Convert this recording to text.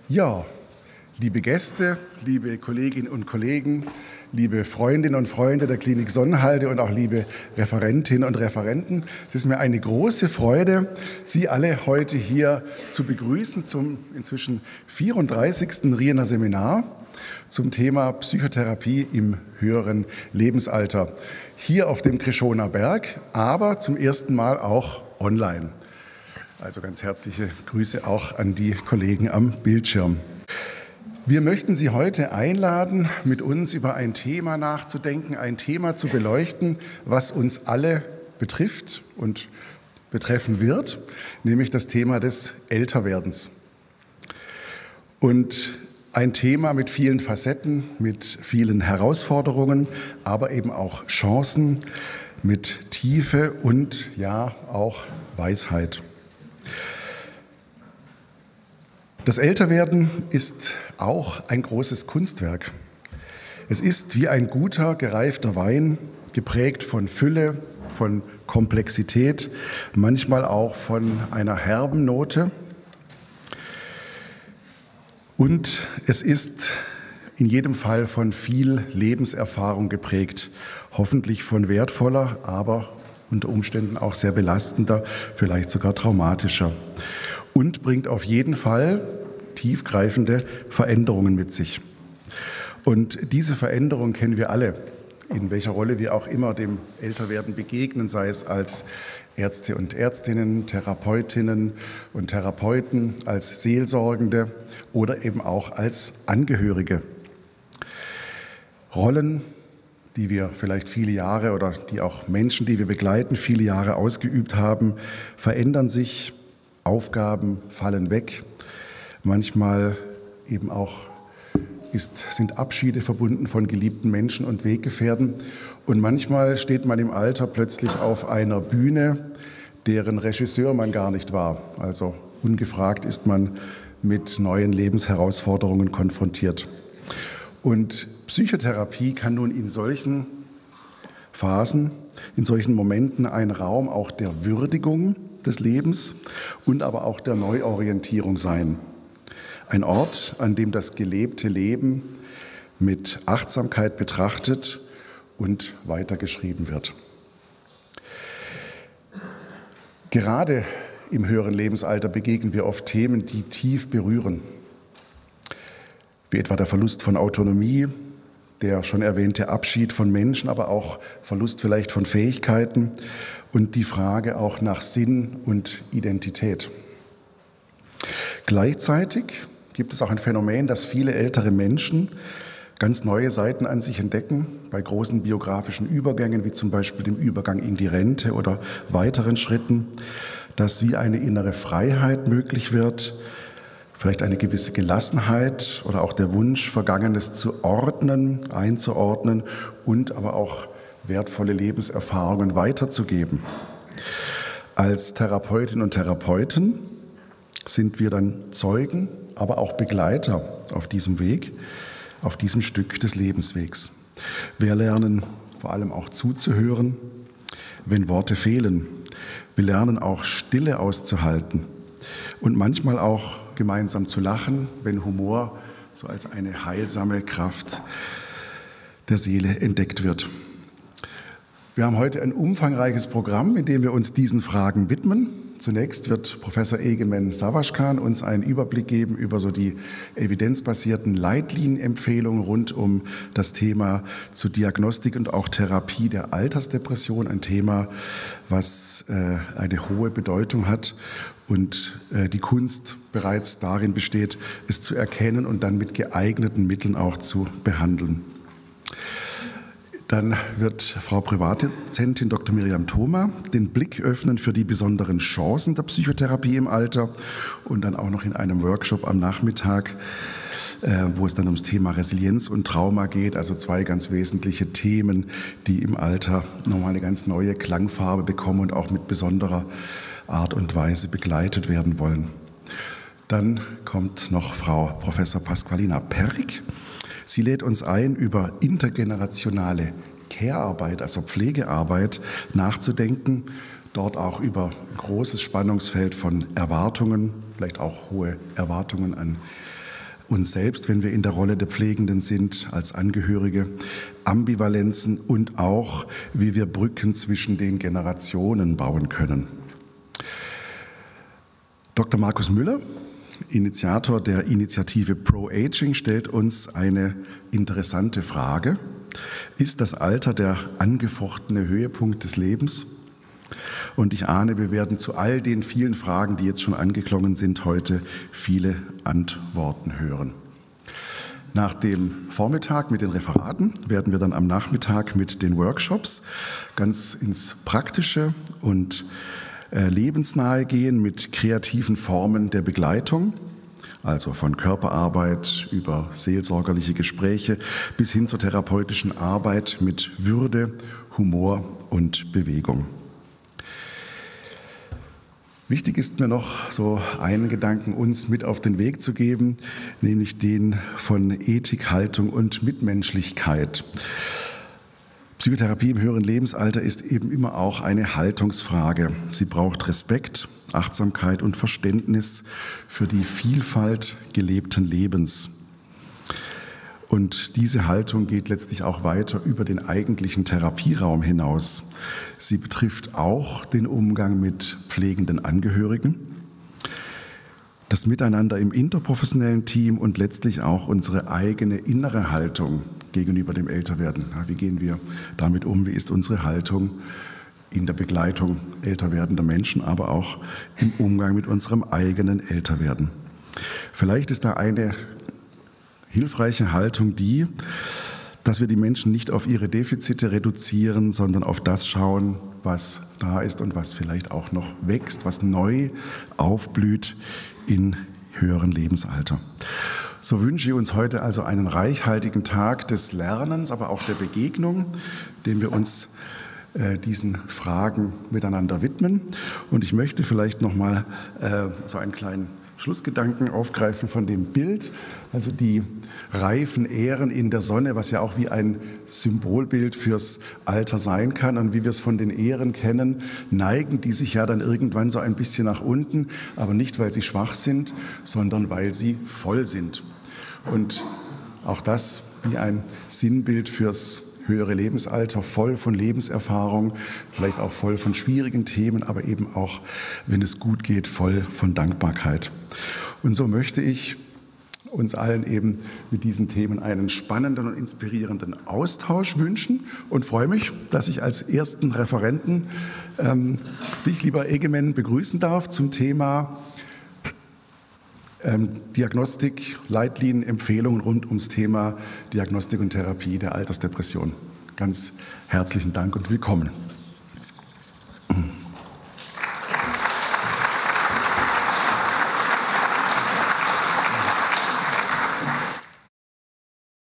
Ja, liebe Gäste, liebe Kolleginnen und Kollegen, liebe Freundinnen und Freunde der Klinik Sonnenhalde und auch liebe Referentinnen und Referenten, es ist mir eine große Freude, Sie alle heute hier zu begrüßen zum inzwischen 34. Riener Seminar zum Thema Psychotherapie im höheren Lebensalter. Hier auf dem Krischoner Berg, aber zum ersten Mal auch online. Also ganz herzliche Grüße auch an die Kollegen am Bildschirm. Wir möchten Sie heute einladen, mit uns über ein Thema nachzudenken, ein Thema zu beleuchten, was uns alle betrifft und betreffen wird, nämlich das Thema des Älterwerdens. Und ein Thema mit vielen Facetten, mit vielen Herausforderungen, aber eben auch Chancen, mit Tiefe und ja auch Weisheit. Das Älterwerden ist auch ein großes Kunstwerk. Es ist wie ein guter, gereifter Wein, geprägt von Fülle, von Komplexität, manchmal auch von einer herben Note. Und es ist in jedem Fall von viel Lebenserfahrung geprägt, hoffentlich von wertvoller, aber unter Umständen auch sehr belastender, vielleicht sogar traumatischer. Und bringt auf jeden Fall tiefgreifende Veränderungen mit sich. Und diese Veränderungen kennen wir alle, in welcher Rolle wir auch immer dem Älterwerden begegnen, sei es als Ärzte und Ärztinnen, Therapeutinnen und Therapeuten, als Seelsorgende oder eben auch als Angehörige. Rollen, die wir vielleicht viele Jahre oder die auch Menschen, die wir begleiten, viele Jahre ausgeübt haben, verändern sich. Aufgaben fallen weg. Manchmal eben auch sind Abschiede verbunden von geliebten Menschen und Weggefährten. Und manchmal steht man im Alter plötzlich auf einer Bühne, deren Regisseur man gar nicht war. Also ungefragt ist man mit neuen Lebensherausforderungen konfrontiert. Und Psychotherapie kann nun in solchen Phasen, in solchen Momenten ein Raum auch der Würdigung des Lebens und aber auch der Neuorientierung sein. Ein Ort, an dem das gelebte Leben mit Achtsamkeit betrachtet und weitergeschrieben wird. Gerade im höheren Lebensalter begegnen wir oft Themen, die tief berühren, wie etwa der Verlust von Autonomie, der schon erwähnte Abschied von Menschen, aber auch Verlust vielleicht von Fähigkeiten und die Frage auch nach Sinn und Identität. Gleichzeitig gibt es auch ein Phänomen, dass viele ältere Menschen ganz neue Seiten an sich entdecken, bei großen biografischen Übergängen, wie zum Beispiel dem Übergang in die Rente oder weiteren Schritten, dass wie eine innere Freiheit möglich wird, vielleicht eine gewisse Gelassenheit oder auch der Wunsch, Vergangenes zu ordnen, einzuordnen und aber auch wertvolle Lebenserfahrungen weiterzugeben. Als Therapeutinnen und Therapeuten sind wir dann Zeugen, aber auch Begleiter auf diesem Weg, auf diesem Stück des Lebenswegs. Wir lernen vor allem auch zuzuhören, wenn Worte fehlen. Wir lernen auch Stille auszuhalten und manchmal auch gemeinsam zu lachen, wenn Humor so als eine heilsame Kraft der Seele entdeckt wird. Wir haben heute ein umfangreiches Programm, in dem wir uns diesen Fragen widmen. Zunächst wird Professor Egemen Savaschkan uns einen Überblick geben über so die evidenzbasierten Leitlinienempfehlungen rund um das Thema zur Diagnostik und auch Therapie der Altersdepression, ein Thema, was eine hohe Bedeutung hat und die Kunst bereits darin besteht, es zu erkennen und dann mit geeigneten Mitteln auch zu behandeln. Dann wird Frau Privatdozentin Dr. Miriam Thoma den Blick öffnen für die besonderen Chancen der Psychotherapie im Alter und dann auch noch in einem Workshop am Nachmittag, wo es dann ums Thema Resilienz und Trauma geht, also zwei ganz wesentliche Themen, die im Alter nochmal eine ganz neue Klangfarbe bekommen und auch mit besonderer Art und Weise begleitet werden wollen. Dann kommt noch Frau Professor Pasqualina Perrig. Sie lädt uns ein, über intergenerationale Care-Arbeit, also Pflegearbeit, nachzudenken, dort auch über ein großes Spannungsfeld von Erwartungen, vielleicht auch hohe Erwartungen an uns selbst, wenn wir in der Rolle der Pflegenden sind, als Angehörige, Ambivalenzen und auch, wie wir Brücken zwischen den Generationen bauen können. Dr. Markus Müller, Initiator der Initiative Pro-Aging, stellt uns eine interessante Frage. Ist das Alter der angefochtene Höhepunkt des Lebens? Und ich ahne, wir werden zu all den vielen Fragen, die jetzt schon angeklungen sind, heute viele Antworten hören. Nach dem Vormittag mit den Referaten werden wir dann am Nachmittag mit den Workshops ganz ins Praktische und lebensnahe gehen mit kreativen Formen der Begleitung, also von Körperarbeit über seelsorgerliche Gespräche bis hin zur therapeutischen Arbeit mit Würde, Humor und Bewegung. Wichtig ist mir noch, so einen Gedanken uns mit auf den Weg zu geben, nämlich den von Ethik, Haltung und Mitmenschlichkeit. Psychotherapie im höheren Lebensalter ist eben immer auch eine Haltungsfrage. Sie braucht Respekt, Achtsamkeit und Verständnis für die Vielfalt gelebten Lebens. Und diese Haltung geht letztlich auch weiter über den eigentlichen Therapieraum hinaus. Sie betrifft auch den Umgang mit pflegenden Angehörigen, das Miteinander im interprofessionellen Team und letztlich auch unsere eigene innere Haltung gegenüber dem Älterwerden. Wie gehen wir damit um? Wie ist unsere Haltung in der Begleitung älter werdender Menschen, aber auch im Umgang mit unserem eigenen Älterwerden? Vielleicht ist da eine hilfreiche Haltung die, dass wir die Menschen nicht auf ihre Defizite reduzieren, sondern auf das schauen, was da ist und was vielleicht auch noch wächst, was neu aufblüht in höheren Lebensalter. So wünsche ich uns heute also einen reichhaltigen Tag des Lernens, aber auch der Begegnung, dem wir uns diesen Fragen miteinander widmen. Und ich möchte vielleicht noch mal so einen kleinen Schlussgedanken aufgreifen von dem Bild, also die reifen Ähren in der Sonne, was ja auch wie ein Symbolbild fürs Alter sein kann. Und wie wir es von den Ähren kennen, neigen die sich ja dann irgendwann so ein bisschen nach unten, aber nicht, weil sie schwach sind, sondern weil sie voll sind. Und auch das wie ein Sinnbild fürs höhere Lebensalter, voll von Lebenserfahrung, vielleicht auch voll von schwierigen Themen, aber eben auch, wenn es gut geht, voll von Dankbarkeit. Und so möchte ich uns allen eben mit diesen Themen einen spannenden und inspirierenden Austausch wünschen und freue mich, dass ich als ersten Referenten dich, lieber Egemen, begrüßen darf zum Thema Diagnostik, Leitlinien, Empfehlungen rund ums Thema Diagnostik und Therapie der Altersdepression. Ganz herzlichen Dank und willkommen.